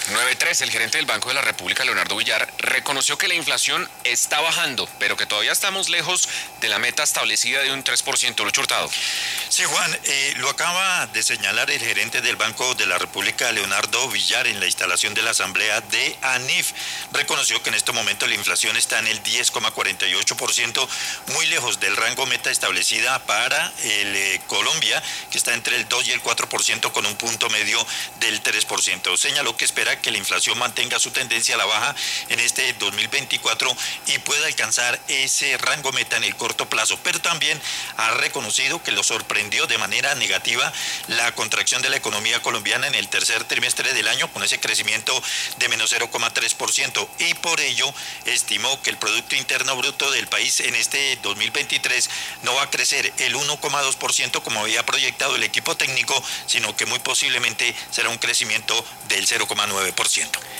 9.3, el gerente del Banco de la República, Leonardo Villar, reconoció que la inflación está bajando, pero que todavía estamos lejos de la meta establecida de un 3%. Lucho Hurtado. Sí, Juan, lo acaba de señalar el gerente del Banco de la República, Leonardo Villar, en la instalación de la Asamblea de ANIF. Reconoció que en este momento la inflación está en el 10,48%, muy lejos del rango meta establecida para Colombia, que está entre el 2 y el 4%, con un punto medio del 3%. Señaló que espera que la inflación mantenga su tendencia a la baja en este 2024 y pueda alcanzar ese rango meta en el corto plazo, pero también ha reconocido que lo sorprendió de manera negativa la contracción de la economía colombiana en el tercer trimestre del año, con ese crecimiento de menos 0,3%, y por ello estimó que el Producto Interno Bruto del país en este 2023 no va a crecer el 1,2% como había proyectado el equipo técnico, sino que muy posiblemente será un crecimiento del 0,9%.